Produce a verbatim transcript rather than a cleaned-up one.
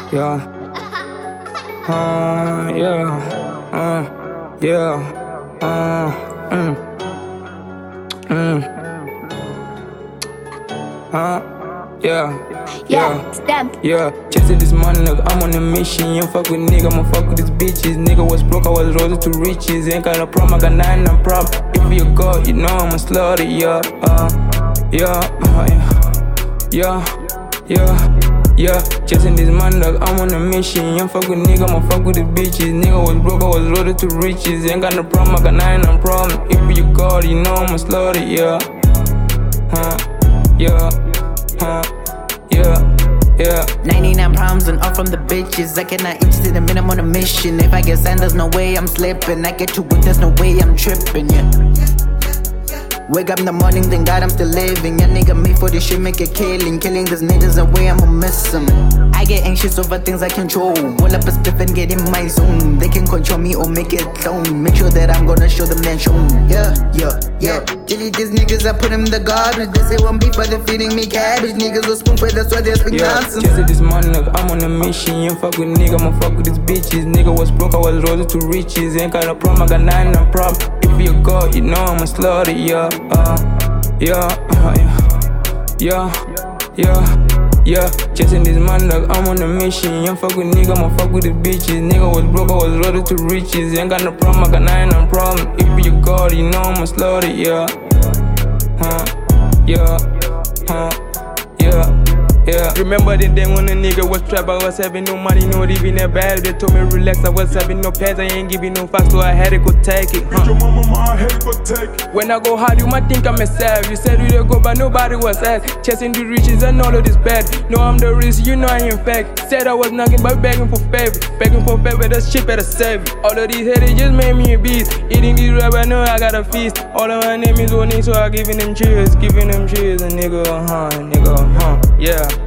yeah, uh, yeah, uh, yeah, uh, mm, mm, uh, yeah. Yeah, stamp. Yeah, chasing this money, nigga, I'm on a mission. You don't fuck with nigga, I'ma fuck with these bitches. Nigga was broke, I was rose to riches. Ain't got no problem, I got nine, I'm proud. If you go, you know I'ma slaughter, yeah, uh, yeah, uh, yeah, yeah, yeah, yeah. Chasing this money, nigga, I'm on a mission. You don't fuck with nigga, I'ma fuck with these bitches. Nigga was broke, I was rose to riches. Ain't got no problem, I got nine, I'm proud. If you go, you know I'ma slaughter, yeah, huh, yeah, huh. Yeah, yeah. ninety-nine problems and all from the bitches. I cannot interested in I'm on a mission. If I get signed, there's no way I'm slipping. I get to work, there's no way I'm tripping, yeah. Wake up in the morning, thank God I'm still living. Yeah, nigga made for this shit, make a killing. Killing these niggas away, I'ma miss them. I get anxious over things I control. Roll up a spliff and get in my zone. They can control me or make it clone. Make sure that I'm gonna show them that shown. Yeah, yeah, yeah. Delete these niggas, I put them in the garbage. They say one beef, but they're feeding me cabbage. Niggas will spoon for that's why they speak yeah, nonsense. Chasing this money, nigga, I'm on a mission. You don't fuck with nigga, I'ma fuck with these bitches. Nigga was broke, I was rose to riches. Ain't got no problem, I got nine, I'm proud. If you go, you know I'ma slaughter, yeah, uh, yeah, uh, yeah, yeah, yeah, yeah. Chasing this money, nigga, I'm on a mission. You don't fuck with nigga, I'ma fuck with these bitches. Nigga was broke, I was rose to riches. Ain't got no problem, I got nine, I'm proud. If you go, you know I'ma slaughter, yeah, huh, yeah, huh, yeah. Yeah. Remember the day when a nigga was trapped, I was having no money, not even a bad. They told me relax, I was having no pets, I ain't giving no fucks, so I had to go take it. Huh? Your mama, I had to go take it. When I go hard, you might think I'm a savage. You said we dey go, but nobody was asked. Chasing the riches and all of this bad. No, I'm the risk, you know I ain't fake. Said I was knocking, but begging for favor. Begging for favor, that shit better save it. All of these haters just made me a beast. Eating these rap, I know I got a feast. All of my name is warning, so I giving them cheers, giving them cheers. A nigga, huh, nigga, huh, yeah.